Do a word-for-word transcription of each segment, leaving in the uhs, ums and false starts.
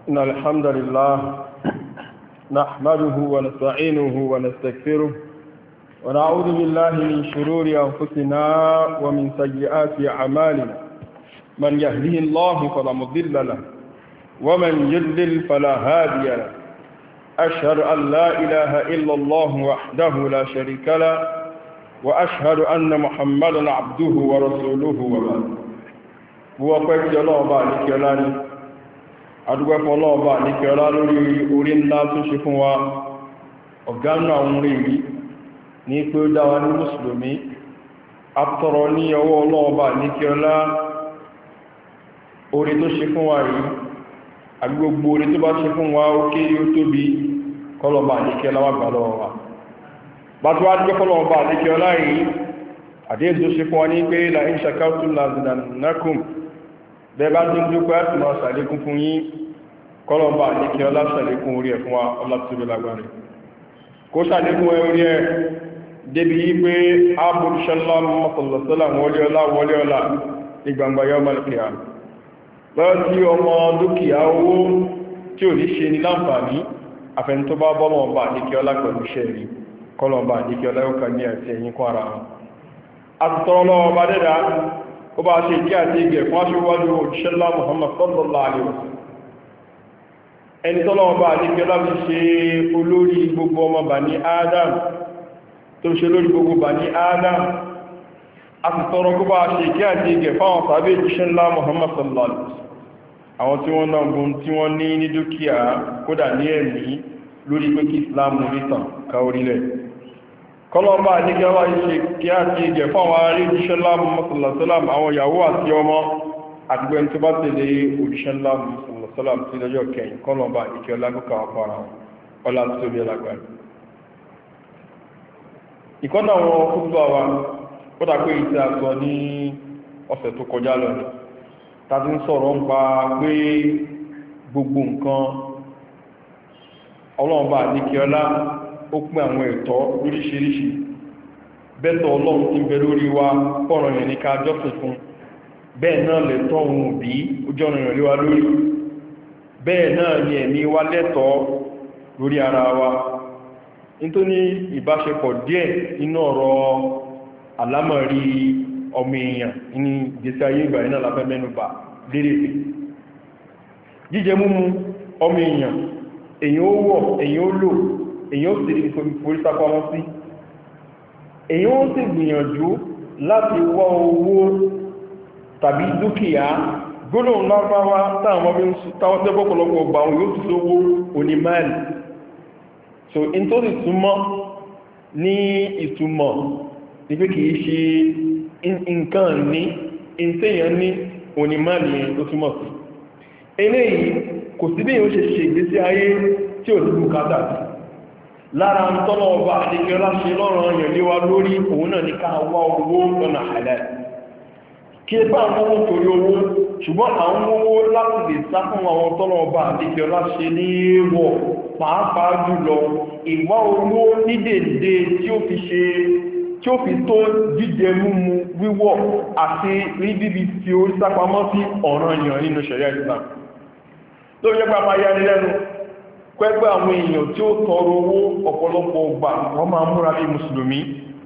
إن الحمد لله نحمده ونستعينه ونستغفره ونعوذ بالله من شرور أنفسنا ومن سيئات أعمالنا من يهده الله فلا مضل له ومن يضلل فلا هادي له أشهد أن لا إله إلا الله وحده لا شريك له وأشهد أن محمدا عبده ورسوله وبعد هو قيد الله بارك لنا adúgbẹ́ fún ọlọ́ọ̀bá ní kí ọlá lórí orí ńlá tó ṣe fún wa ọ̀gánà àwọn orí rí ní pé ó dáwà ní mùsùlùmí àtọrọ ní ọwọ́ ọlọ́ọ̀bá ní kí ọlá orí tó ṣe fún wa rí agbègbè orí tó bá ṣe fún wa ó kéré ó tóbi kọlọ̀bá ní kí ọlá wà gbà lọ́wọ́ wa bá tó wá dúgbẹ́ fọlọ́ọ̀bá ní kí ọlá rí àdéhùn tó ṣe fún wa ní pé la in shakartum la azidannakum bẹ́ẹ̀bá tí ń dúpẹ́ tí wọ́n sàlékún fún yín kọ́lọ̀mbà ní kí ọlá sàlékún orí ẹ̀ fún wa ọlọ́pùsùlù lágbàrí kó sàlékún orí ẹ̀ débi yí pé ábùrúṣẹ́lá mọ́sànlọ́sọ́lá wọlé ọlá wọlé ọlá ní gbangba yọ malkiya lọ́wọ́ tí ọmọ dúkìá owó tí ò ní ṣe ní láǹfààní àfẹni tó bá bọ́mọ̀ ọba ní kí ọlá pẹ̀lú iṣẹ́ rí kọ́lọ̀mbà ní kí ọlá yóò kà ní àti ẹ̀yìn kọ́ ara wọn àtútọ́rọ́ ọba dẹ́dà ó bá ṣe kí àti ìgẹ̀ fún aṣíwájú òṣìṣẹ́lá Muhammad sallallahu alaihi wasallam ẹni tọ́lọ́wọ́ bá ní kí ọlá fi ṣe olórí gbogbo ọmọ Bani Adam tó ṣe lórí gbogbo Bani Adam a ti tọrọ kó bá ṣe kí àti ìgẹ̀ fáwọn sàbẹ́ òṣìṣẹ́lá Muhammad sallallahu alaihi wasallam àwọn tí wọ́n náà gùn tí wọ́n ní ní dúkìá kódà ní ẹ̀mí lórí pé kí Islam rítan ká orílẹ̀ kọlọ́mbà ní kí ọlá iṣẹ́ kí á ti jẹ fún àwọn arí òjíṣẹ́lá mọ́sànlọ́sọ́lám àwọn ìyàwó àti ọmọ àgbẹ̀ tó bá tẹ̀lé òjíṣẹ́lá mọ́sànlọ́sọ́lám tí lọ́jọ́ kẹyìn kọlọ́mbà ní kí ọlá gúkà fara ọlá tó bí alágbàrí ìkọ́nà àwọn kúrúbà wa ó dàpé ìtẹ́ àsọ ní ọ̀sẹ̀ tó kọjá lọ tàbí ń sọ̀rọ̀ ń pa pé gbogbo nǹkan ọlọ́mbà ní kí ọlá ó pín àwọn ẹ̀tọ́ lóríṣiríṣi bẹ́tọ̀ ọlọ́run ti bẹ lórí wa pọ̀rọ̀ yẹn ní ká jọ́sìn fún bẹ́ẹ̀ náà lẹ́tọ́ ohun òbí ó jọ́rọ̀ yẹn lé wa lórí bẹ́ẹ̀ náà ni ẹ̀mí wa lẹ́tọ́ lórí ara wa nítorí ìbáṣepọ̀ díẹ̀ nínú ọ̀rọ̀ àlámọ̀rí ọmọ èèyàn ní ìgbésí ayé ìgbà iná lábẹ́ mẹ́nubà lérèfé jíjẹ múmu ọmọ èèyàn èèyàn ó wọ̀ èèyàn ó lò èyàn ó sì rí forí sápamọ́ sí èyàn ó sì gbìyànjú láti wá owó tàbí dúkìá gbóòlùn lárúbáwá táwọn tẹ́gbọ́pọ̀lọpọ̀ ọgbà wọn yóò tún sówó onímáìlì so in tó sì túnmọ́ ní ìtumọ̀ ní pé kìí ṣe nǹkan ní ìtẹ́yàn ní onímáìlì yẹn tó túnmọ̀ sí eléyìí kò sí bí yóò ṣe ṣe ìgbésí ayé tí ò ní bùkátà sí lára ń tọ́lọ̀ ọba àdíkẹ́ láṣẹ lọ́rọ̀ ọ̀yàn léwa lórí òun náà ní ká wá owó lọ́nà halal kí ẹ bá àwọn owó torí owó ṣùgbọ́n àwọn owó láti lè sá fún àwọn tọ́lọ̀ ọba àdíkẹ́ láṣẹ ní èèwọ̀ pàápàá jùlọ ìwá owó ní dèdè tí ó fi ṣe tí ó fi tó jíjẹ múmu wíwọ̀ àti rí bíbi tí ó sápamọ́ sí ọ̀ranyàn nínú ṣẹ̀ríà Islam ló yẹ pàpà yá ní lẹ́nu pẹ́gbẹ́ àwọn èèyàn tí ó tọrọ owó ọ̀pọ̀lọpọ̀ ọgbà wọ́n máa múra bí mùsùlùmí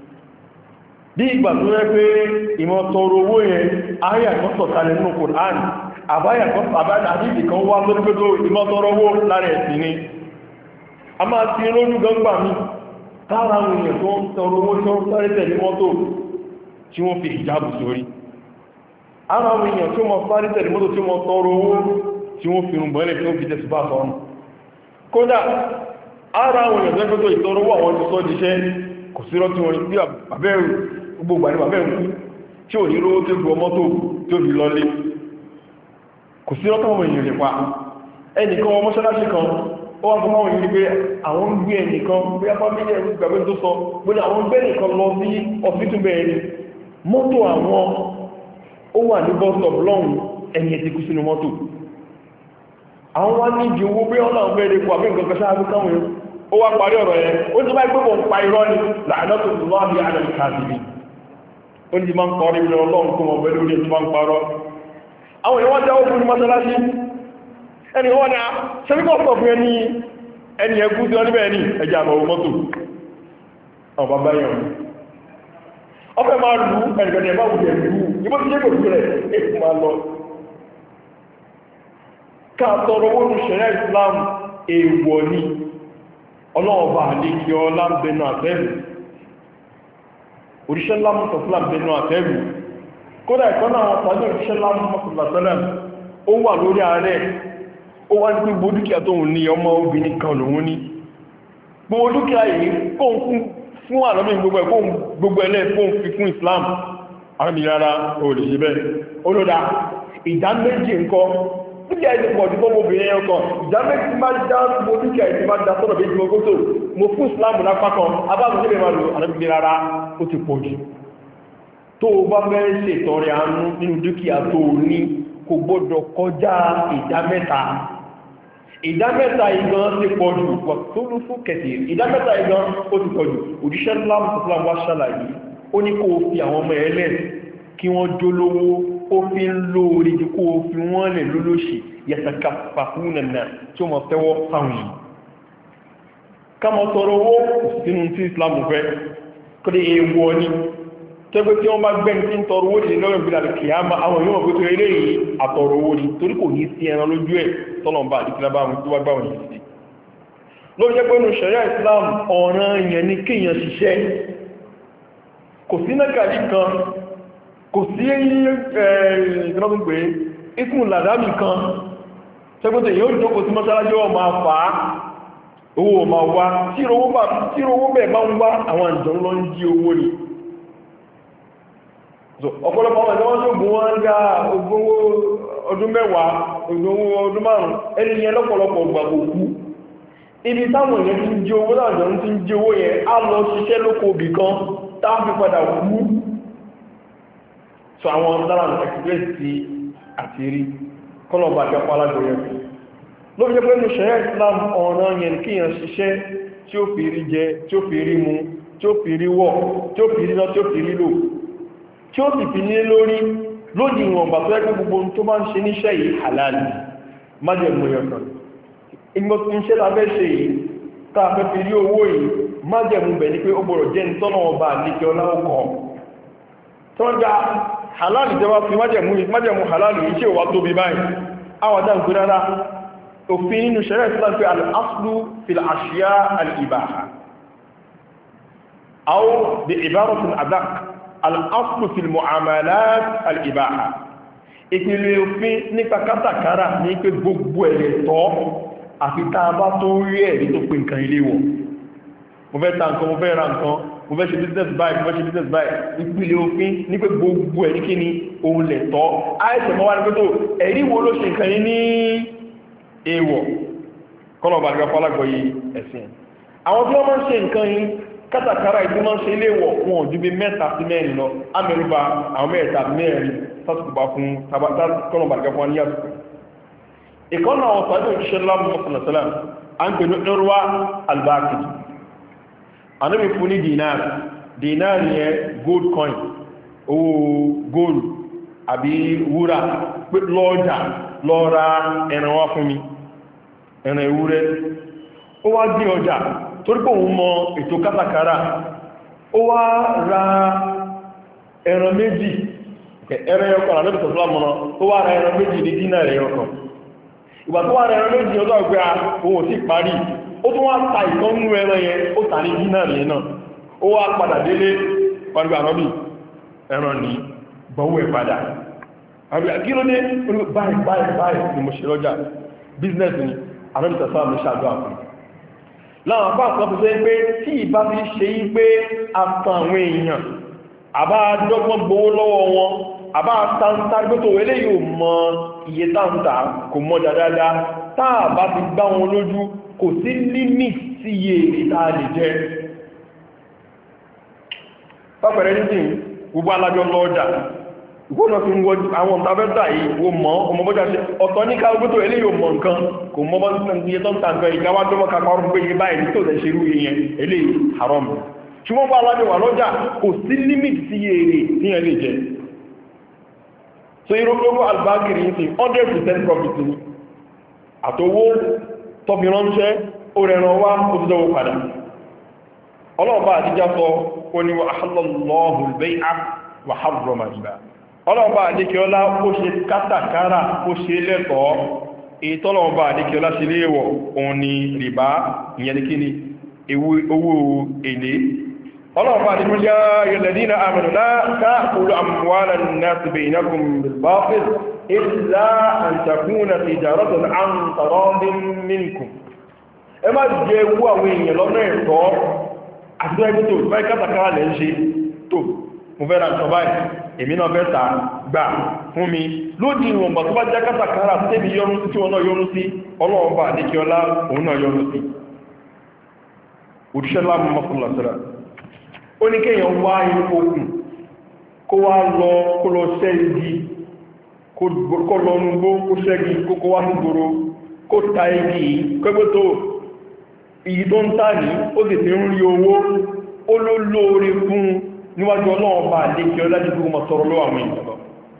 bí ìgbà tó rẹ́ pé ìmọ̀ tọrọ owó yẹn ayàkọ́ sọ̀kalẹ̀ nínú Qur'an àbáyàkọ́ àbáyàkọ́ kan wá lórípẹ́tò ìmọ̀ tọrọ owó lára ẹ̀sìn ni a máa ti rónú gọ́gbà mi tára àwọn èèyàn tó ń tọrọ owó tó ń sáré tẹ̀lé mọ́tò tí wọ́n fi ìjábù sórí ara àwọn èèyàn tí wọ́n sáré tẹ̀lé mọ́tò tí wọ́n tọrọ owó tí wọ́n fi rùnbọ̀ẹ́lẹ̀ tí wọ́n fi tẹ̀sùbá sọ́run kódà ara àwọn èèyàn tẹ́gbẹ́ tó ìtọrọwọ́ àwọn ti sọ jíṣẹ́ kò sí rọ́tí wọn bí àbẹ́rù gbogbo àní bàbẹ́rù kú tí ò ní rówó tó gbọ́ mọ́tò tó fi lọlé kò sí rọ́tí àwọn èèyàn lè pa ẹnìkan wọn mọ́ṣáláṣí kan ó wá fún àwọn èèyàn pé àwọn ń gbé ẹnìkan bí apá mílẹ̀ gbàgbé tó sọ pé àwọn gbé nìkan lọ sí ọfíìsì bẹ́ẹ̀ ni mọ́tò àwọn ó wà ní bọ́sọ̀p lọ́hùn ẹni ẹ̀ ti kú sínú mọ́tò àwọn wá ní ìdí owó bí wọ́n náà fẹ́ kò àmì nǹkan kẹsàn án káwọn yẹn ó wá parí ọ̀rọ̀ yẹn ó ti bá gbogbo ń pa irọ́ ni làánà tó lọ́ àbí àdàlù kàdìbì ó ní ti máa ń kọ́ rí ọlọ́run kó mọ̀ pẹ̀lú orí ti máa ń parọ́ àwọn èèyàn wọ́n jáwó fún ní mọ́sálásí ẹni wọ́n ni a ṣẹ́bíkọ́ sọ fún ẹni ẹni ẹkú tí wọ́n níbẹ̀ ní ẹjà àmọ̀ mọ́tò àwọn bàbá yẹn ọfẹ́ máa lù ẹnìkan ẹ̀bá wùjẹ̀ lù ìbó ti jẹ́ kò sí rẹ̀ èkó máa lọ káàtọ̀rọ̀ owó ní ṣẹ̀rẹ́ Islam èèwọ̀ ni ọlọ́ọ̀bà àlejò ọlámbẹnu àtẹ́rù òṣìṣẹ́ lámùsọ̀fúnlámbẹnu àtẹ́rù kódà ìkọ́nà àwọn tàbí òṣìṣẹ́ lámùsọ̀fúnlámbẹnu ó wà lórí ààrẹ ó wá ní pé gbogbo dúkìá tó ń ní ọmọ obìnrin kan lòun ní gbogbo dúkìá yìí kó ń fún fún àlọ́bìn gbogbo ẹ̀ gbogbo ẹlẹ́ fún fi fún Islam àmì rárá o lè ṣe bẹ́ẹ̀ olódá ìdá méjì ńkọ́ dúkìá ìdí pọ̀ tí fún obìnrin ẹ̀kọ́ ìdá méjì tí máa dá gbogbo dúkìá ìdí máa dá sọ́nà méjì mọ́gótó mo fún Islam lápá kan abáàbò nílẹ̀ máa lò àlọ́bìn rárá ó ti pọ̀ jù tó o bá fẹ́ ṣètọrẹ àánú nínú dúkìá tó o ní kò gbọ́dọ̀ kọjá ìdá mẹ́ta ìdá mẹ́ta igan ti pọ̀ jù pọ̀ tó lú fún kẹtì ìdá mẹ́ta igan ó ti pọ̀ jù òjíṣẹ́ láàmùsùlùmí wá ṣàlàyé ó ní kó o fi àwọn ọmọ ẹlẹ́ kí wọ́n jólówó ó fi ń lóorí jù kó o fi wọ́n lè lólóṣì yẹ̀sàkà fàfúnnà tí ó mọ̀ tẹ́wọ́ fáwọn yìí ká mọ́ tọrọ owó sínú tí Islam fẹ́ kọ́dé èèwọ̀ ni tẹ́gbẹ́ tí wọ́n bá gbẹ́ni tí ń tọrọ owó ní lọ́rọ̀ ìgbìlà kìyàmá àwọn yóò mọ̀ pé tó eré yìí àtọrọ owó ni torí kò ní sí ẹran lójú ẹ̀ tọ́lọ̀mbà àdíkìlábà àwọn tó wá gbà wọ̀nyí sí ló jẹ́ pé ní ṣẹ̀ríà Islam ọ̀ràn yẹn ní kíyàn ṣiṣẹ́ kò sí nákàlí kan kò sí ìgbìnàgbé ikùn làdámì kan tẹ́gbẹ́tẹ̀ yóò jókòó sí mọ́sálásí ọ̀ máa fà á owó máa wá tí owó bẹ̀ bá ń wá àwọn àjọ lọ ń jí owó ni ọ̀pọ̀lọpọ̀ ọmọ ìjọwọ́n tó gùn wọ́n ń dá ogún ọdún mẹ́wàá ogún ọdún márùn-ún ẹni yẹn lọ́pọ̀lọpọ̀ gbàgbò kú ibi táwọn èèyàn ti ń jí owó láàjọ ń ti ń jí owó yẹn á lọ ṣiṣẹ́ lóko òbí kan táàbí padà kú so àwọn dára express ti àti rí kọ́lọ̀bà àti ọpá alájọ yẹn ló fi jẹ́ pé ní ṣẹ̀ríà Islam ọ̀ràn yẹn kíyàn ṣiṣẹ́ tí ó fi rí jẹ tí ó fi rí mu tí ó fi rí wọ̀ tí ó fi rí lọ tí ó fi rí lò tí ó sì fi ní lórí lójì ìwọ̀n bà tó ẹgbẹ́ gbogbo tó bá ń ṣe níṣẹ́ yìí halali májẹ̀mú ẹ̀kan ìgbọ́ tí ń ṣe lábẹ́ ṣe yìí káà fẹ́ fi rí owó yìí májẹ̀mú bẹ̀ ní pé ó gbọ́dọ̀ jẹ́ ní tọ́nà ọba àníkẹ́ ọláwọ́kọ̀ tó ń já halali jẹ́ wá fi májẹ̀mú halali yìí ṣe wá tóbi báyìí àwọ̀dá nǹkan rárá òfin nínú ṣẹ̀ríà Islam pé al-aslu fil ashiya al-ibaha aw bi ibaratin adaq al-aslu fil mu'amalat al-ibaha ìpìlẹ̀ òfin nípa kátàkárà ní pé gbogbo ẹ̀rẹ̀ tọ́ àfi tá a bá tó rí ẹ̀rí tó pé nǹkan ilé wọ̀ mo fẹ́ ta nǹkan mo fẹ́ ra nǹkan mo fẹ́ ṣe business buy mo fẹ́ ṣe business buy ìpìlẹ̀ òfin ní pé gbogbo ẹ̀rí kí ni òun lẹ̀ tọ́ àìsàn mọ́ wá ní pé tó ẹ̀rí wo ló ṣe nǹkan yìí ní èèwọ̀ kọ́nà ọba àgbà fọ́lágbọ̀ yìí ẹ̀sìn àwọn tí wọ́n máa ń ṣe nǹkan yìí kátàkárà ìdí máa ń ṣe ilé wọ̀ fún ọ̀jú bí mẹ́ta sí mẹ́rin lọ amẹ́rúbá àwọn mẹ́ta mẹ́rin sátùkùbá fún kọ́nà ọba àgbà fún aníyàtù ìkọ́nà àwọn sàájú òjíṣẹ́ láàmù mọ́sánàsálàm a ń pè ní Urwa al-Baqi anábì fún ní dinar dinar yẹn gold coin owó gold àbí wúrà pé lọ́ọ̀jà lọ ra ẹran wá fún mi ẹran ewúrẹ́ ó wá dí ọjà torí pé òun mọ ètò kátàkárà ó wá ra ẹran méjì ẹran ẹyọkàn àlọ́bì tọ̀sílá mọ́nà ó wá ra ẹran méjì ní dínà rẹ̀ ẹyọkàn ìgbà tó wá ra ẹran méjì ọjọ́ ìgbé ohun sí parí ó tún wá ta ìtọ́nú ẹran yẹn ó tà ní dínà rẹ̀ náà ó wá padà délé pàdùgbà àrọ́bì ẹran ní gbọ́wọ́ ẹ̀ padà kí ló dé báyìí báyìí báyìí ni mo ṣe lọ́jà business ni àrọ́bì tọ̀sílá mi ṣàdọ́ àfún láwọn apá àkọ́ tó sẹ́ pé tí ìbá fi ṣe yí pé a tan àwọn èèyàn àbá dọ́gbọ́n gbówó lọ́wọ́ wọn àbá tàǹtà gbótò wẹ́lé yóò mọ iye tàǹtà kò mọ́ dáadáa táà bá ti gbá wọn lójú kò sí limit sí iye ìta lè jẹ pápẹ̀rẹ̀ ní tíì gbogbo alájọ́ lọ́ọ̀jà ìgbóná fi ń wọ́n àwọn ọ̀tàfẹ́ta yìí wo mọ́ ọmọbọ́já ṣe ọ̀tọ̀ ní káàkiri ilé yóò mọ̀ nǹkan kò mọ́ bọ́ iye tó ń tàǹkan ìgáwádọ́mọ́ kàkọrùn pé iye báyìí tó tẹ̀ ṣe rú ìyẹn ilé haram ṣùgbọ́n bá alájọ́ wà lọ́jà kò sí limit sí èrè ní ẹ lè jẹ so irúgbogbo albagiri ní one hundred percent profit ní àtowó tọ́fi ránṣẹ́ ó rẹran wá ó ti dọ́wọ́ padà ọlọ́ọ̀bá àdíjá sọ ó ní wa ahallallahu al-bay'a wa harrama riba ọlọ́ọ̀bá àdíkẹ́ọlá ó ṣe kátàkárà ó ṣe lẹ́tọ̀ọ́ èyí tọ́lọ́ọ̀bá àdíkẹ́ọlá ṣe léèwọ̀ òun ni rìbá ìyẹn ní kíni owó èlé ọlọ́ọ̀bá àdíkẹ́ọlá alladhina amanu la ta'kulu amwala an-nasi baynakum bil-batil illa an takuna tijaratan 'an taradin minkum ẹ má jẹ owó àwọn èèyàn lọ́nà ẹ̀tọ́ àti tó ẹgbẹ́ tó fẹ́ kátàkárà lẹ́ ń ṣe tó mo fẹ́ ra nǹkan báyìí èmi náà fẹ́ tà gbà fún mi lódì ìwọ̀nbà tó bá jẹ́ kátàkárà tẹ́mi yọrún sí tí wọ́n náà yọrún sí ọlọ́ọ̀bá àdíkíọlá òun náà yọrún sí òdíṣẹ́lá mọ́sánlásílá ó ní kéèyàn wá inú okùn kó wá lọ kó lọ ṣẹ́ igi kó lọ nugbó kó ṣẹ́gi kó wá sí gbòrò kó ta igi kẹ́gbẹ́ tó iyì tó ń tà ní ó sì ti ń rí owó ó ló lóore fún níwájú ọlọ́run bá lékí ọlá jí gbogbo sọ̀rọ̀ lọ́wọ́ àwọn ìjọba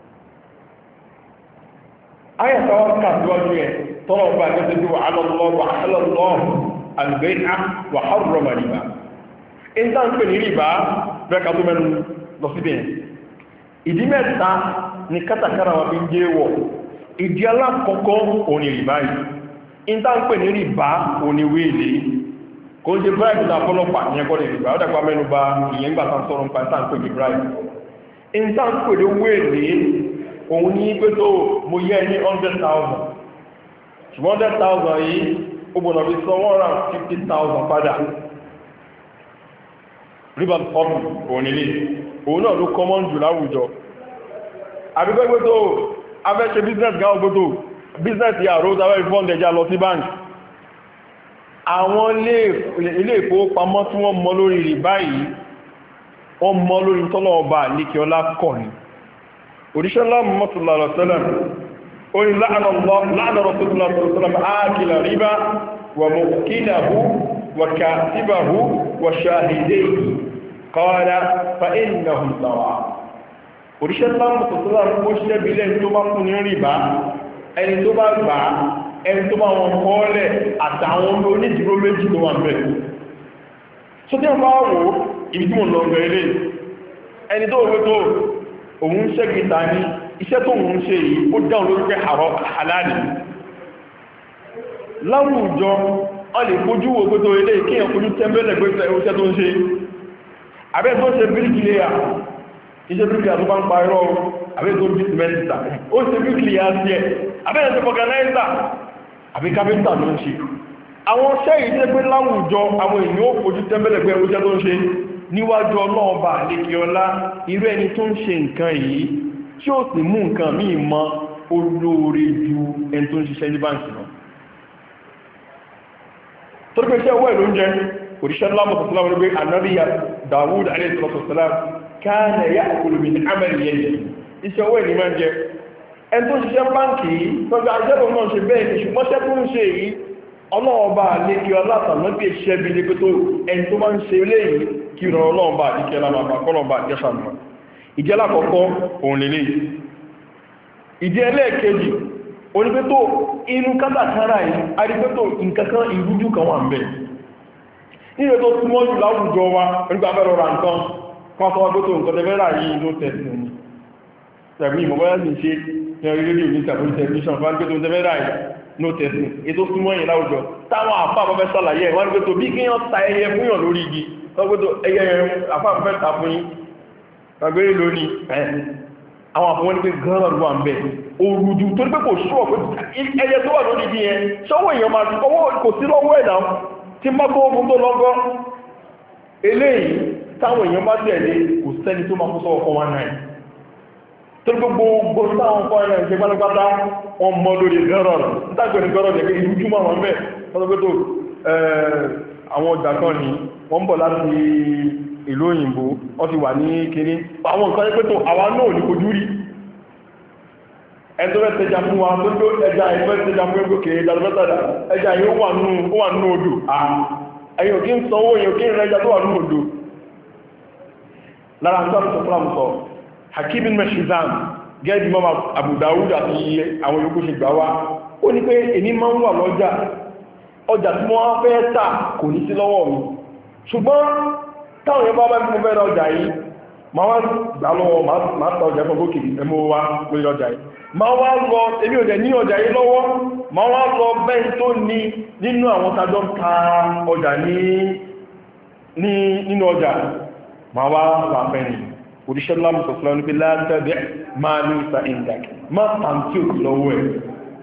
ayàtàwà kàtíwájú ẹ̀ tọ́lọ̀ bá gẹ́gẹ́ bí wà alọ́lọ́wọ́ alọ́lọ́wọ́ al-bay'a wa harrama riba in tá ń pè ní rìbá bẹ́ẹ̀ka tó mẹ́nu lọ síbẹ̀ ìdí mẹ́ta ni kátàkárà wà fi ń jẹ́ wọ̀ ìdí alákọ̀ọ́kọ́ òní rìbá yìí in tá ń pè ní rìbá òní wéèlé kò ń jẹ bribe náà fọ́lọ́pàá ní ẹgbọ́n ìrìbá ó dàgbà mẹ́nu bá ìyẹn gbà tán sọ́rọ̀ ń pa ìtàn pè ní bribe in tá ń pè ní wéèlé òun ní pé tó mo yẹ ní one hundred thousand ṣùgbọ́n one hundred thousand yìí ó gbọ́nà fi sọ one hundred fifty thousand padà riba fọ́ọ̀mù òun nílé òun náà ló common jù láwùjọ àbíkọ́ pé tó afẹ́ ṣe business gáwọ́ pé tó business yà ró tàbí ìfọ́ndẹ̀já lọ sí báńkì àwọn ilé ìfowópamọ́ tí wọ́n mọ́ lórí rìbá yìí wọ́n mọ́ lórí tọ́lọ̀ ọba líkẹ́ ọlá kọ̀ ní òdíṣẹ́lá mọ́tòlá lọ́sẹ́lẹ̀ orí láàrín rọ̀sọ́tòlá lọ́sẹ́lẹ̀ ákìlà rìbá wà mọ̀kílàhú wà kàtíbàhú wà ṣàhìdéhì qala fa innahum sawa òdíṣẹ́lá mọ́tòlá lọ́sẹ́lẹ̀ tó bá fún ní rìbá ẹni tó bá gbà ẹni tó bá wọn kọ́ọ́lẹ̀ àtàwọn onídìró méjì tó wà mẹ́ so tí wọ́n bá wò ibi tí mo lọ bẹ̀rẹ̀ ẹni tó wọ́n tó òun ṣẹ́ gíta ní iṣẹ́ tó ń ṣe yìí ó dáun lórí pé halali láwùjọ wọ́n lè fojú wo pé tó ilé kíyàn fojú tẹ́mbẹ̀lẹ̀ pé iṣẹ́ tó ń ṣe abẹ́ tó ṣe bíríkìlẹ́yà iṣẹ́ bíríkìlẹ́yà tó bá ń pa irọ́ abẹ́ tó bí sìmẹ́ntà ó ṣe bíríkìlẹ́yà sí ẹ̀ abẹ́ tó fọ́gánáìsà àbí kápẹ́ntà ló ń ṣe àwọn ṣẹ́ ìṣẹ́ pé láwùjọ àwọn èèyàn ó fojú tẹ́mbẹ̀lẹ̀ pé iṣẹ́ tó ń ṣe níwájú ọlọ́ọ̀bà lékè ọlá irú ẹni tó ń ṣe nǹkan yìí tí ó sì mú nǹkan míì mọ́ olóore ju ẹni tó ń ṣiṣẹ́ ní báǹkì náà tó rí pé iṣẹ́ owó ẹ̀ ló ń jẹ́ òṣìṣẹ́ lámọ̀tọ̀sọ́lá wọ́n gbé ànábíyà Dawud alayhi salatu kana ya'kulu min amali yadihi iṣẹ́ owó ẹ̀ ní máa ń jẹ ẹni tó ń ṣiṣẹ́ báǹkì yìí tọ́jú ajẹ́bọ̀ náà ṣe bẹ́ẹ̀ ni ṣùgbọ́n ṣẹ́ tó ń ṣe yìí ọlọ́ọ̀bà lékè ọlá tàbí ṣẹ́ bí ní pé tó ẹni tó máa ń ṣe léyìí kí ìrọ̀ ọlọ́ọ̀bà àdíkẹ́ lámàbà kọ́lọ̀bà jẹ́sànà ìjẹ́ lákọ̀ọ́kọ́ òun lè lè ìdí ẹlẹ́ẹ̀kejì onípẹ́tò inú kátàkárà yìí arípẹ́tò nǹkankan ìrújú kan wà ń bẹ nílẹ̀ tó túnmọ́ jù láwùjọ wa nígbà fẹ́rọ ra nǹkan kan sọ wọ́n tó nǹkan tẹ́fẹ́rà yìí ló tẹ̀sí ní tẹ̀bí ìmọ̀bọ́yá sì ṣe ní orí rédíò ní tàbí tẹlifíṣàn fún agbẹ́tò tẹ́fẹ́rà yìí ló tẹ̀sí ètò túnmọ́ yìí láwùjọ táwọn àpá àbọ́fẹ́ sàlàyé wọ́n ní pé tó bí kíyàn ta ẹyẹ fúnyàn lórí igi lọ́gbọ́tò ẹyẹ àfáàfẹ́ ta fún yín gbàgbé lónìí ẹ̀ àwọn àfọwọ́n ní pé gánà wà ń bẹ̀ òrùdù tó ní pé kò ṣúwọ̀ pé ẹyẹ tó wà lórí igi yẹn ṣọ́wọ́ èèyàn máa ti ọwọ́ kò sí lọ́wọ́ ẹ̀dá tí má kó ogun tó lọ́gọ́ eléyìí táwọn èèyàn bá tẹ̀lé kò sẹ́ni tó máa kó sọ́wọ́ four one nine tó ní pé gbogbo táwọn four one nine ṣe pátápátá wọn mọ lórí gánà nítàgbẹ̀ni gánà jẹ́ pé ìrújú máa wọn bẹ̀ àwọn ọjà kan ní wọ́n bọ̀ láti ìlú òyìnbó wọ́n ti wà ní kiri àwọn nǹkan ẹgbẹ́ tó àwa náà ní kojú rí ẹjọ́ ẹ̀tẹ́jà fún wa tó tó ẹja ìfẹ́ ẹ̀tẹ́jà fún ẹgbẹ́ kèrè ìdàlọ́pẹ́tàdà ẹja yìí ó wà nínú odò ẹ̀yìn òkín sanwó èyàn òkín rẹ̀ ẹja tó wà nínú odò lára tó àtúntò fúlàmù sọ Hakim bin Meshizam gẹ́gẹ́ mọ́mà Abu Dawud àti àwọn yòókù ṣe gbà wá ó ní pé èmi máa ń wà lọ́jà ọjà tí wọ́n fẹ́ tà kò ní sí lọ́wọ́ mi ṣùgbọ́n táwọn yẹn bá bá mú fẹ́ ra ọjà yìí máa wá gbà lọ́wọ́ máa ta ọjà fún gòkè ẹmú wá lórí ọjà yìí máa wá lọ èmi ò dẹ̀ ní ọjà yìí lọ́wọ́ máa wá lọ bẹ́ẹ̀ tó ní nínú àwọn tajọ́ ń ta ọjà ní nínú ọjà máa wá wà fẹ́ni òdíṣẹ́ lámùsọ̀fúnlá ní pé látẹ́bẹ̀ máa ní ìta ìdàkì má tàn tí ò lọ́wọ́ ẹ̀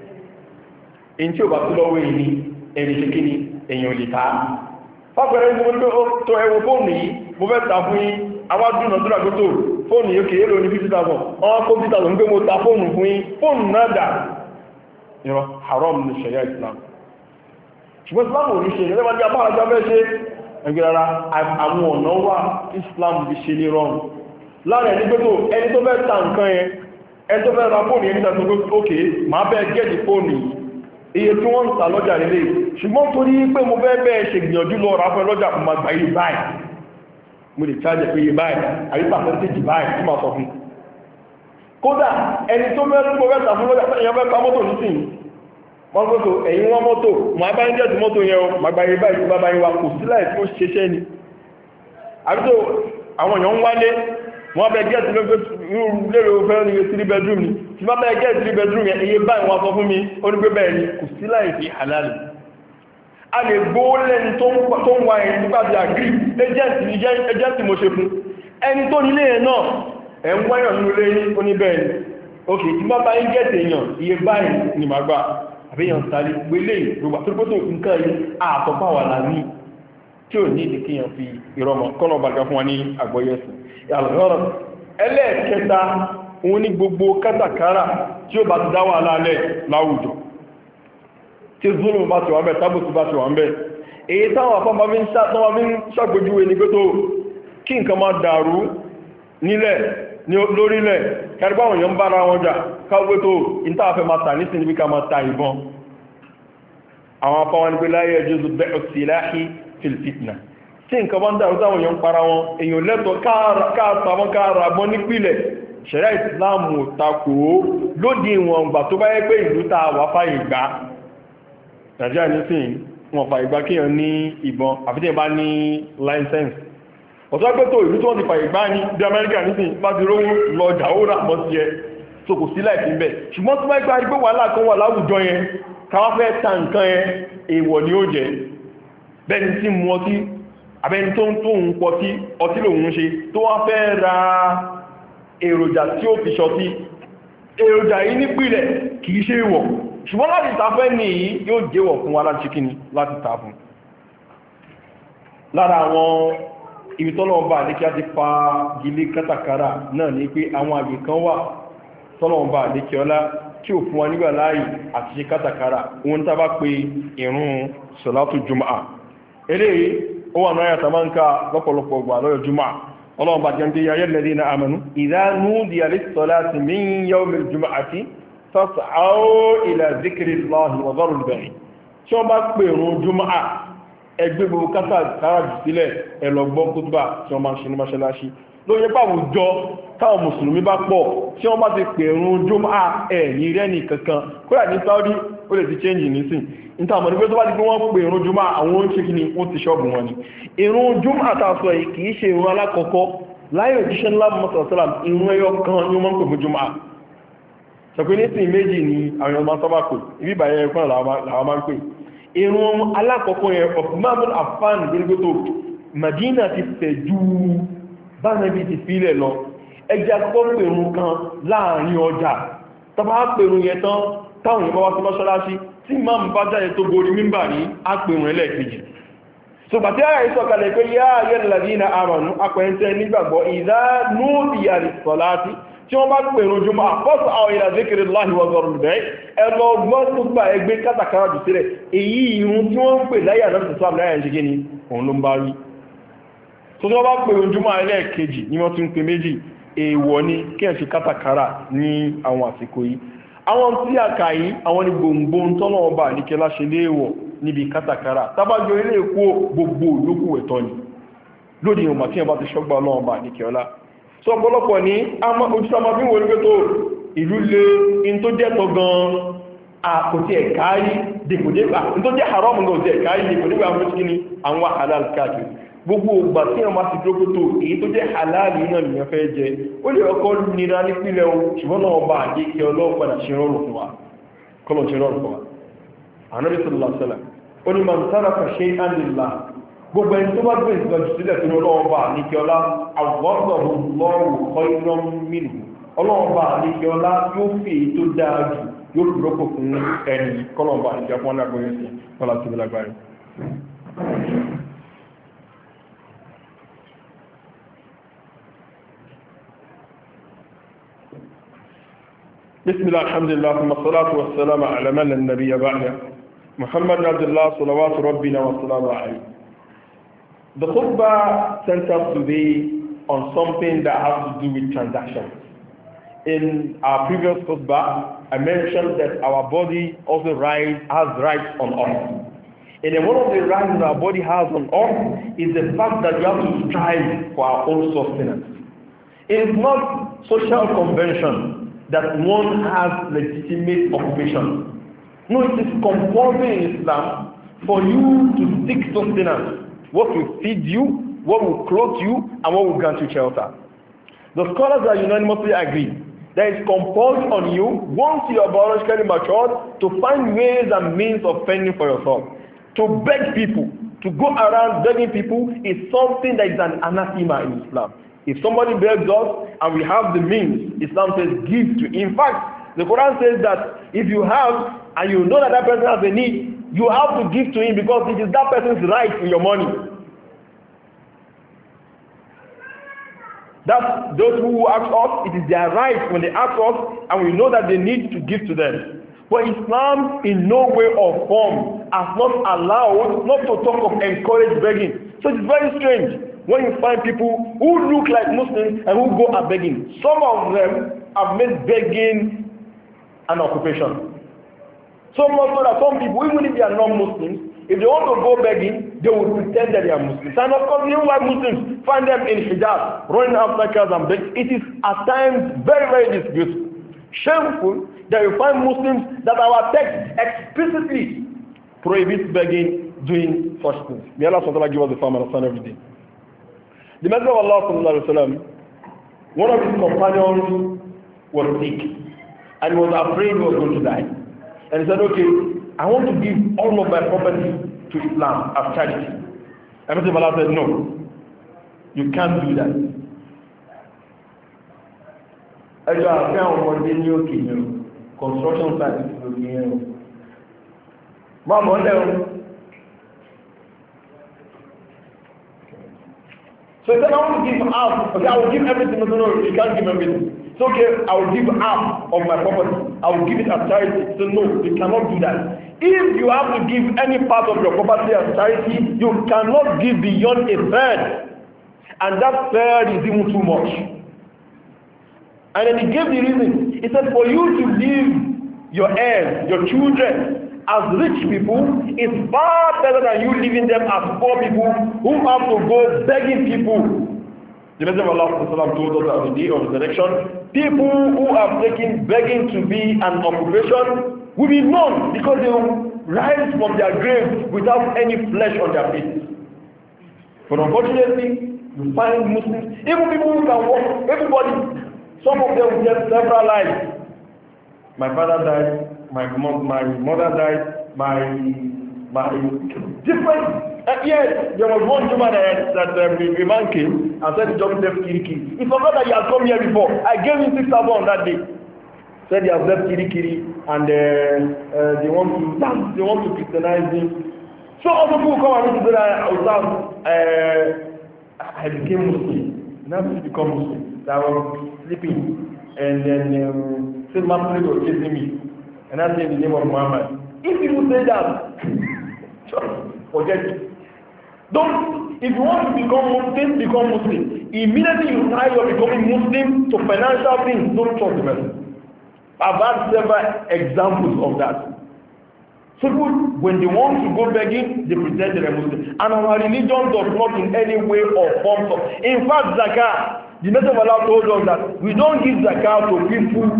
èyí tí ò bá tó lọ́wọ́ èyí ni ẹni ṣe kí ni èyàn lè ta fábẹ̀rẹ̀ ní mo tó ẹwọ fóònù yìí mo fẹ́ ta fún yín awádùn ọdún àgbótó fóònù yóò kèé lóní fifty thousand wọ́n kó fifty thousand pé mo ta fóònù fún yín fóònù náà dà ìrọ̀ haram ní ṣẹ̀yà Islam ṣùgbọ́n Islam ò ní ṣe ìrẹ́lẹ́ bá jẹ́ apá àjọ bẹ́ẹ̀ ṣe ẹgbẹ́ rárá àwọn ọ̀nà wà Islam fi ṣe ní rọrùn láàrin ẹni gbẹ́tò ẹni tó fẹ́ ta nǹkan yẹn ẹni tó fẹ́ ra fóònù yẹn nígbà tó gbé ókè máa bẹ́ẹ̀ gẹ́ẹ̀dì fóònù yìí iye tí wọ́n ń ta lọ́jà nílé ṣùgbọ́n torí pé mo fẹ́ bẹ́ẹ̀ ṣe gbìyànjú lọ ra fún lọ́jà fún magbà yìí báyìí mo lè chájẹ̀ pé iye báyìí àbí pàṣẹ́ntéjì báyìí tí máa sọ fún kódà ẹni tó fẹ́ mo fẹ́ ta fún lọ́jà èèyàn fẹ́ pa mọ́tò nísìnyí wọ́n gbọ́tò ẹ̀yìn wọn mọ́tò mo bá ń jẹ́sì mọ́tò yẹn o magbà yìí báyìí tí bá báyìí wa kò sílẹ̀ tí ó ṣeṣẹ́ ni àbí tó àwọn èèyàn ń wálé wọ́n bẹ gẹ́ẹ̀tì lérò fẹ́ ní three bedroom ni tí bá bẹ́ gẹ́ẹ̀tì three bedroom yẹn iye báyìí wọ́n sọ fún mi ó ní pé bẹ́ẹ̀ ni kò sí láì fi halali a lè gbó lẹ́ni tó ń wá ẹni nígbà tí agri agent mo ṣe fún ẹni tó nílé yẹn náà ẹ̀ ń wáyàn nínú ilé ó ní bẹ́ẹ̀ ni ok tí bá bá ń gẹ́ẹ̀tì èèyàn iye báyìí ni màá gbà àbíyàn sáré gbélé gbogbo àtúrúgbótò nǹkan yìí àtọ́pá wà láàrin tí ò ní ìdíkíyàn fi ìrọmọ kọ́nà bàgá fún wa ní àgbọ́yẹ̀sìn alghọ́rọ̀ ẹlẹ́ẹ̀kẹta òun ní gbogbo kátàkárà tí ó bá ti dáwà alálẹ̀ láwùjọ tí zulmù bá ti wà mẹ́ tábùtù bá ti wà mẹ́ èyí táwọn afọ́mọ́ bí ń ṣàgbójúwé ní pẹ́tò kí nǹkan máa dàrú nílẹ̀ ní lórílẹ̀ kẹrìbáwọn yẹn ń bára wọn jà káwẹ́tò ìntàfẹ́ máa tà nísìn níbi ká máa ta ìbọn àwọn afọ́wọn nígbé láyé ẹjọ́ bẹ́ẹ̀ síláhì fil fitna tí nǹkan bá ń dàrú táwọn èèyàn para wọn èèyàn lẹ́tọ̀ káàtàwọn káàrà bọ́ nípìlẹ̀ ṣẹ̀rẹ́ ìsìláàmù takò lódí ìwọ̀n gbà tó bá yẹ pé ìlú ta wà fàyè gbà nàìjíríà nísìn wọn fàyè gbà kíyàn ní ìbọn àfíjẹ́ bá ní license ọ̀tọ́ pé tó ìlú tí wọ́n ti fàyè gbà ní bí amẹ́ríkà nísìn bá ti rówó lọ jàwórà mọ́ sí ẹ tó kò sí láìsí bẹ́ẹ̀ ṣùgbọ́n tó bá yẹ pé wàhálà kan wà láwùjọ yẹn káwá fẹ́ ta nǹkan yẹn èèwọ̀ ni ó jẹ bẹ́ẹ̀ni tí mú ọtí àbẹ́ni tó ń tó ń pọ̀ tí ọtí lòun ṣe tó wá fẹ́ ra èròjà tí ó fi ṣọtí èròjà yìí nípìlẹ̀ kìí ṣe ìwọ̀ ṣùgbọ́n láti tafẹ́ ní yìí yóò jẹ́wọ̀ fún wa láti kíni láti ta fún lára àwọn ibi tọ́lọ̀ọ̀bá àdékí á ti fa gilé kátàkárà náà ní pé àwọn àgbè kan wà tọ́lọ̀ọ̀bá àdékí ọlá tí ò fún wa nígbà láàyè àti ṣe kátàkárà wọn tá bá pe ìrun sọ̀látù jùmọ̀ eléyìí ó wà náà yàtà máa ń ká lọ́pọ̀lọpọ̀ ọgbà lọ́yọ̀ jùmọ̀ ọlọ́run bá jẹ́ yà yẹ́lẹ̀dí na àmànú ìdánú di alìsọ́láti min yawmil jùmọ̀àtí fas'aw ila zikrillahi wa dharul bay' tí wọ́n bá pè rún jùmọ̀ ẹgbẹ́ gbogbo kátàkárà jù sílẹ̀ ẹlọgbọ́n kútùbà tí wọ́n máa ń ṣe ní mọ́ṣáláṣí lóye pàwùjọ táwọn mùsùlùmí bá pọ̀ tí wọ́n bá ti pè rún jùmọ̀ ẹ̀ ní rẹ́nì kankan kódà ní Saudi ó lè ti change nísìn níta àmọ́ nígbé tó bá ti gbé wọ́n pè ìrun jùmọ́ àwọn oúnjẹ kí ni wọ́n ti ṣọ́ọ̀bù wọn ni ìrun jùmọ́ àtàṣọ yìí kìí ṣe ìrun alákọ̀ọ́kọ́ láyé òjíṣẹ́ ńlá mọ́sàlásàlám ìrun ẹyọ kan ní wọ́n ń pè fún jùmọ́ ṣọ̀pẹ́ ní sí méjì ni àwọn ọmọ sábà pè ibi ìbàyẹ̀ ẹ̀kọ́ làwọn máa ń pè ìrun alákọ̀ọ́kọ́ yẹn Uthman Affan gbégbétò Madina ti fẹ̀ ju bánàbí ti fílẹ̀ lọ ẹjẹ́ akọ́kọ́ pèrún kan láàrin ọjà tọba pèrún yẹn tán táwọn ìbọn wá sí mọ́ṣáláṣí tí máa ń bá jáde tó gorí mímbà ní ápèrún ẹlẹ́ẹ̀kejì ṣùgbà tí ara ìsọ̀kalẹ̀ pé yá ayyuhalladhina amanu apẹ̀ẹ́ntẹ́ nígbàgbọ́ idha nudiya lis-salati tí wọ́n bá pèrún jùmọ́ fas'aw ila zikrillahi wa dharul bay' ẹlọ gbọ́n tó gbà ẹgbẹ́ kátàkárà jù sílẹ̀ èyí ìrun tí wọ́n ń pè láyé àdáṣẹ́sọ́ láyé ẹ̀ṣẹ́gẹ́ ni òun ló ń bá rí tó tó bá pèrún jùmọ́ ẹlẹ́ẹ̀kejì ni wọ́n tún pè méjì èèwọ̀ ni kí ẹ̀ ṣe kátàkárà ní àwọn àsìkò yìí àwọn tí a kà yìí àwọn ni gbòǹgbò tọ́lọ̀ ọba àníkẹ́lá ṣe léèwọ̀ níbi kátàkárà tàbájọ ilé èkó gbogbo yòókù ẹ̀tọ́ ni lódì ìwọ̀n tí ẹ bá ti ṣọ́gbà ọlọ́run ọba àníkẹ́lá sọ ọ̀pọ̀lọpọ̀ ní ojútàmà bí wọ́n rí tó ìlú lé in tó jẹ́tọ̀ gan àkòtí ẹ̀káyí dìkòdégbà tó jẹ́ haram ní òtí ẹ̀káyí dìkòdégbà àwọn kíní àwọn halal káàkiri gbogbo ògbà tí wọ́n bá ti dúró tó èyí tó jẹ́ halal náà nìyàn fẹ́ jẹ ó lè ọkọ̀ nira nípìnlẹ̀ o ṣùgbọ́n náà bá àjẹ́ kí ọlọ́run padà ṣe rọrùn fún wa kọlọ̀ ṣe rọrùn fún wa Ànábì sallallahu alaihi wasallam ó ní man taraka shay'an lillah gbogbo ẹni tó bá gbé ìgbàjù sílẹ̀ tó lọ́wọ́ bá ní kí ọlá àwọ̀gbọ̀gbọ̀ lọ́rùn khayran minhu ọlọ́wọ́ bá ní kí ọlá yóò fi èyí tó dáa jù yóò fi rọ́pò fún ẹni kọlọ̀mbà ìjẹ́ fún ọlágbóyún sí ọlá tó lágbàrí bismillah alhamdulillah thumma salatu wassalamu ala man la nabiyya ba'da Muhammad Abdullah salawatu rabbina wa salamu alayhi. The khutbah centers today on something that has to do with transactions. In our previous khutbah, I mentioned that our body also right, has rights on us. And one of the rights that our body has on us is the fact that we have to strive for our own sustenance. It is not social convention that one has legitimate occupation. No, it is compulsory in Islam for you to seek sustenance. What will feed you, what will clothe you, and what will grant you shelter. The scholars are unanimously agree that it's compulsory on you, once you are biologically matured, to find ways and means of fending for yourself. To beg people, to go around begging people is something that is an anathema in Islam. If somebody begs us and we have the means, Islam says give to. In fact, the Quran says that if you have and you know that that person has a need, you have to give to him because it is that person's right in your money. That those who ask us, it is their right when they ask us and we know that they need to give to them. But Islam in no way or form has not allowed, not to talk of encourage begging. So it's very strange when you find people who look like Muslims and who go are begging. Some of them have made begging an occupation. So much so that some people, even if they are non-Muslims, if they want to go begging, they will pretend that they are Muslims. And of course, even white Muslims find them in hijab, running after cars and begging. It is at times very, very disgraceful. Shameful that you find Muslims that our text explicitly prohibits begging, doing such things. May Allah subhanahu wa ta'ala give us the firm understand every day. The Messenger of Allah sallallahu alaihi wasallam, one of his companions was sick and he was afraid he was going to die. And he said, okay, I want to give all of my property to Islam as charity. And Messenger of Allah said, no, you can't do that. Ẹjọ́ àfẹ́ àwọn ọmọdé ní òkè ní o, construction site ní òkè ní o. Máa mọ́ lẹ́rùn. So he said, I want to give half. Okay, I will give everything. No, no, you can't give everything. It's okay, I will give half of my property. I will give it as charity. So no, you cannot do that. If you have to give any part of your property as charity, you cannot give beyond a third. And that third is even too much. And then he gave the reason. He said, for you to leave your heirs, your children, as rich people, is far better than you leaving them as poor people who have to go begging people. The Messenger of Allah told us on the day of resurrection, people who have taken begging to be an occupation will be known because they will rise from their graves without any flesh on their faces. But unfortunately, you find Muslims, even people who can walk, everybody, some of them will get several lives. My father died, my mom, my mother died, my my different. Uh, yes, there was one woman that, that uh, a man came and said the job left Kirikiri. He forgot that he had come here before. I gave him six thousand on that day. Said he has left Kirikiri and uh, uh, they want to they want to Christianize him. So other people come and say that I was uh, I became Muslim. Now I become Muslim. I was sleeping and then um, Saint Martin was chasing me and I said in the name of Muhammad. If people say that, forget it. Don't, if you want to become Muslim, become Muslim. Immediately you try you're becoming Muslim to financial things, don't trust the person. I've had several examples of that. So when they want to go begging, they pretend they're Muslim. And our religion does not in any way or form. In fact, zakah, the Messenger of Allah told us that we don't give zakah to people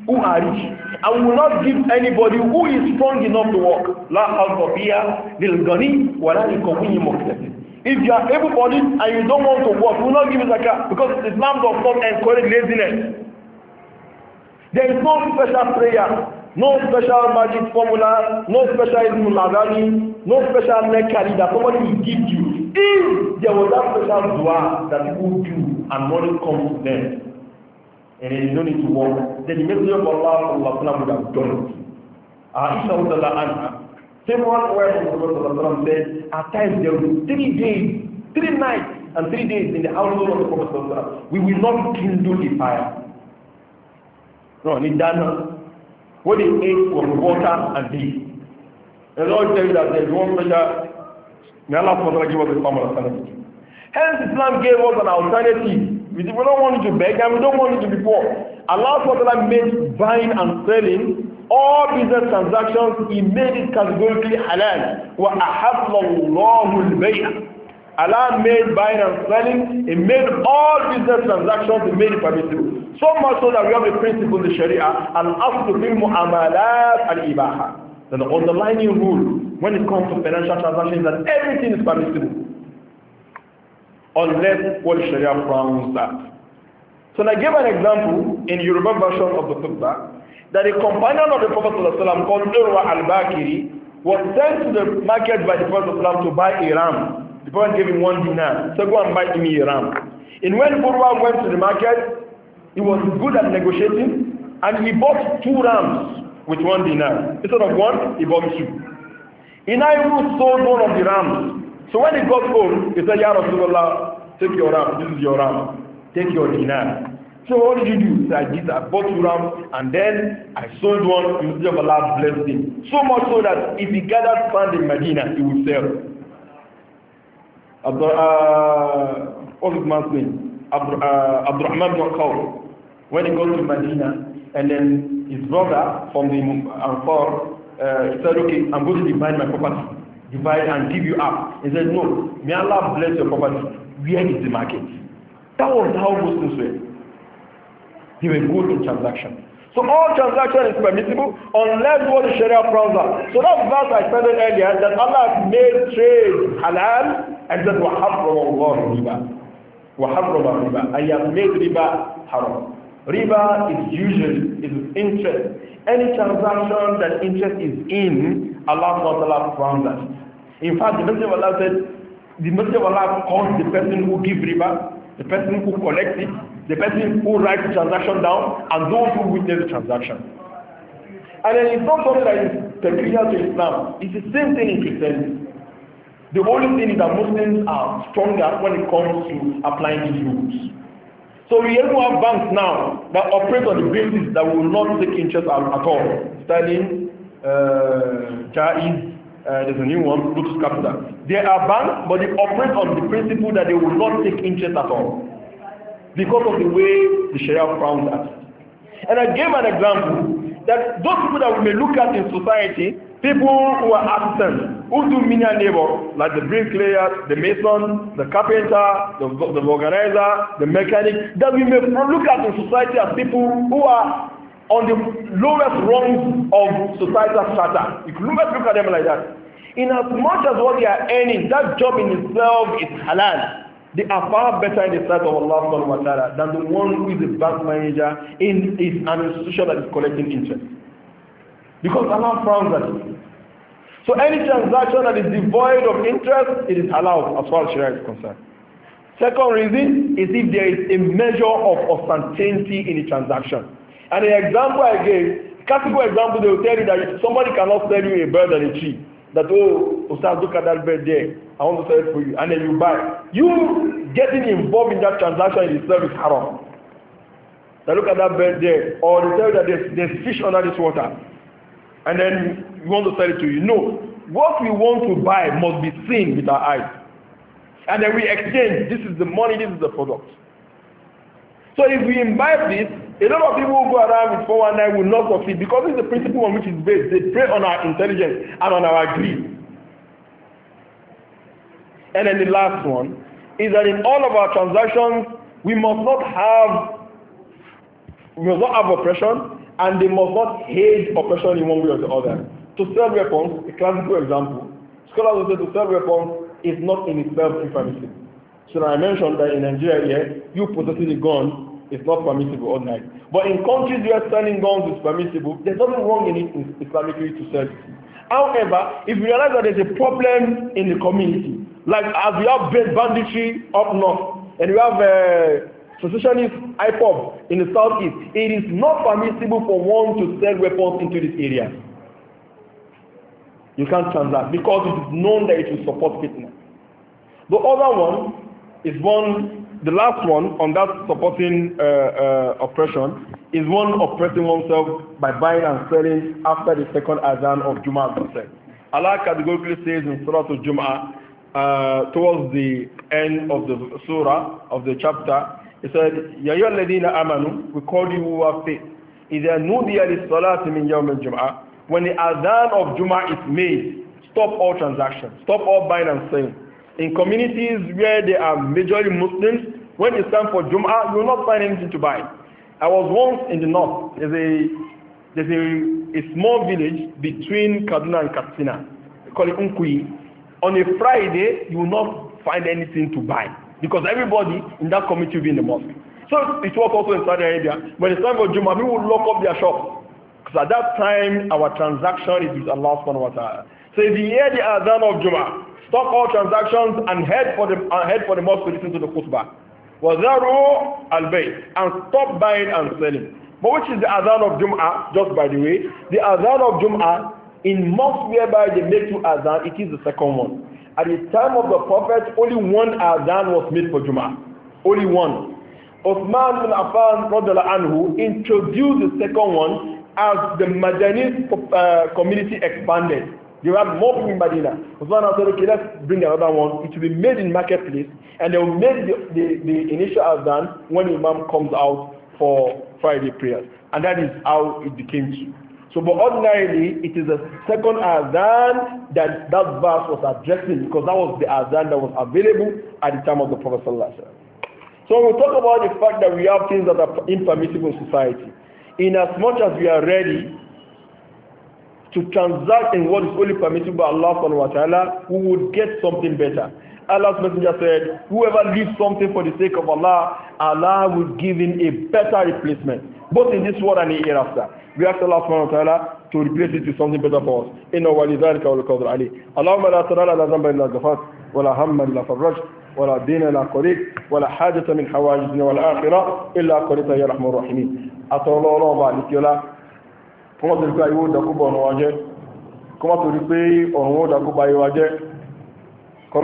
who are rich, and we will not give anybody who is strong enough to work. La al-Qabiya lil-Ghani wa la lil-Qawiyyi muqtasid. If you are able-bodied and you don't want to work, we will not give you zakat, because Islam does not encourage laziness. There is no special prayer, no special magic formula, no special Ismul Adani, no special nekari that somebody will give you. If there was that special dua that people do and money comes to them, and then you don't need to work, then the Messenger of Allah would have done it. Aisha Anha, same one where the Prophet said, at times there will be three days, three nights, and three days in the household of the Prophet. We will not kindle the fire. No, in Dana, what they ate was water and beef. The Lord tells you that there is one special. May Allah give us a form of alternative. Hence, Islam gave us an alternative. We don't want you to beg and we don't want you to be poor. Allah made buying and selling, all business transactions, He made it categorically halal. وَأَحَلَّ اللَّهُ الْبَيْعَ. Allah made buying and selling, He made all business transactions, He made it permissible. So much so that we have a principle in the Sharia, al-aslu fil mu'amalat al-ibaha. The underlying rule when it comes to financial transactions is that everything is permissible, unless what the Sharia frowns at. So I gave an example in Yoruba version of the khutbah that a companion of the Prophet ﷺ called Urwa al-Bakiri was sent to the market by the Prophet ﷺ to buy a ram. The Prophet gave him one dinar, so go and buy me a ram. And when Urwa went to the market, he was good at negotiating, and he bought two rams with one dinar. Instead of one, he bought two. He now even sold one of the rams. So when he got home, he said, Ya Rasulullah, take your ram, this is your ram, take your dinar. So what did you do? He said, I did, I bought two rams, and then I sold one, and the Messenger of Allah blessed him. So much so that if he gathered sand in Medina, he would sell. Abdur, uh, what's his man's name? Abdur, uh, Abdurrahman bin Khawf. When he got to Medina, and then his brother from the Ansar uh, said, okay, I'm going to divide my property. Divide and give you up. He said, no, may Allah bless your property. Where is the market? That was how Muslims were. They were good in transaction. So all transaction is permissible unless what the Sharia frowns at. So that verse I stated earlier, that Allah made trade halal and said, وَحَرَّمَ اللَّهُ riba. وَحَرَّمَ riba. I have made riba haram. Riba is usually is interest. Any transaction that interest is in, Allah frowns at. In fact, the Messenger of Allah said, the Messenger of Allah calls the person who gives riba, the person who collects it, the person who writes the transaction down, and those who witness the transaction. And then it's not something that is peculiar to Islam. It's the same thing in Christianity. The only thing is that Muslims are stronger when it comes to applying these rules. So we even have banks now that operate on the basis that will not take interest at, at all. Sterling, uh, Jaiz, uh, there's a new one, Lotus Capital. They are banks, but they operate on the principle that they will not take interest at all, because of the way the Sharia frowns at. And I gave an example that those people that we may look at in society, people who are artisans, who do menial labor, like the bricklayer, the mason, the carpenter, the, the organizer, the mechanic, that we may look at in society as people who are on the lowest rungs of societal strata. You can look at, look at them like that. In as much as what they are earning, that job in itself is halal. They are far better in the sight of Allah subhanahu wa ta'ala than the one who is a bank manager in is an institution that is collecting interest. Because Allah frowns at it. So any transaction that is devoid of interest, it is allowed as far as Sharia is concerned. Second reason is if there is a measure of uncertainty in the transaction. And the example I gave, classical example, they will tell you that somebody cannot sell you a bird and a tree. That, oh, Ustaz, look at that bird there, I want to sell it for you, and then you buy. You getting involved in that transaction in itself is haram. Now look at that bird there, or they tell you that there's, there's fish under this water, and then you want to sell it to you. No, what we want to buy must be seen with our eyes. And then we exchange, this is the money, this is the product. So if we imbibe this, a lot of people who go around with four one nine will not succeed, because it's the principle on which it's based. They prey on our intelligence and on our greed. And then the last one is that in all of our transactions, we must not have we must not have oppression, and they must not hate oppression in one way or the other. To sell weapons, a classical example, scholars will say to sell weapons is not in itself impermissible. So I mentioned that in Nigeria here, you possessing a gun is not permissible all night. But in countries where selling guns is permissible, there's nothing wrong in it in Islamically to sell it. However, if we realize that there's a problem in the community, like as we have banditry up north, and we have uh, secessionist I P O B in the southeast, it is not permissible for one to sell weapons into this area. You can't transact because it is known that it will support fitna. The other one is one, the last one on that supporting uh, uh, oppression is one oppressing oneself by buying and selling after the second adhan of Jum'ah has been said. Allah categorically says in Surah Al-Jum'ah, uh, towards the end of the surah, of the chapter, He said, Ya ayyuhal ladina amanu, we call you who have faith. إِذَا نُودِيَ لِلصَّلَاةِ مِنْ يَوْمِ الْجُمْعَةِ. When the adhan of Jum'ah is made, stop all transactions, stop all buying and selling. In communities where they are majorly Muslims, when it's time for Jum'ah, you will not find anything to buy. I was once in the north. There's a there's a, a small village between Kaduna and Katsina. They call it Unkui. On a Friday, you will not find anything to buy because everybody in that community will be in the mosque. So it was also in Saudi Arabia. When it's time for Jum'ah, people will lock up their shops. Because at that time, our transaction is with Allah subhanahu wa ta'ala. So if you hear the adhan of Jum'ah, stop all transactions and head for the, uh, head for the mosque to listen to the khutbah. وَذَرُوا الْبَيْءِ. And stop buying and selling. But which is the adhan of Jum'ah, just by the way? The adhan of Jum'ah, in mosques whereby they make two adhan, it is the second one. At the time of the Prophet, only one adhan was made for Jum'ah. Only one. Uthman bin Affan anhu introduced the second one as the Madani uh, community expanded. They have more people in Medina. Uthman said, okay, let's bring another one. It will be made in marketplace, and they will make the, the, the initial adhan when the Imam comes out for Friday prayers. And that is how it became true. So, but ordinarily, it is the second adhan that that verse was addressing, because that was the adhan that was available at the time of the Prophet sallallahu alaihi wasallam. So we talk about the fact that we have things that are impermissible in society. In as much as we are ready to transact in what is only permissible by Allah subhanahu wa ta'ala, we would get something better. Allah's messenger said, whoever leaves something for the sake of Allah, Allah will give him a better replacement, both in this world and the hereafter. We ask Allah subhanahu wa ta'ala to replace it with something better for us. Inna walidhalika wal qadr ali. Allahumma la tarala la dhanba illa ghafart, wa la hamma illa farraj, wa la dina illa qariq, wa la hajata min hawajidina wal akhirah illa qarita ya rahmur rahimin. Atolo Ọlọ́run ba likiola. Kuma to ri pe ayo da ko bo ọ̀run wa jẹ́. Kuma to ri pe ọ̀run wo da ko ba ayo wa jẹ́.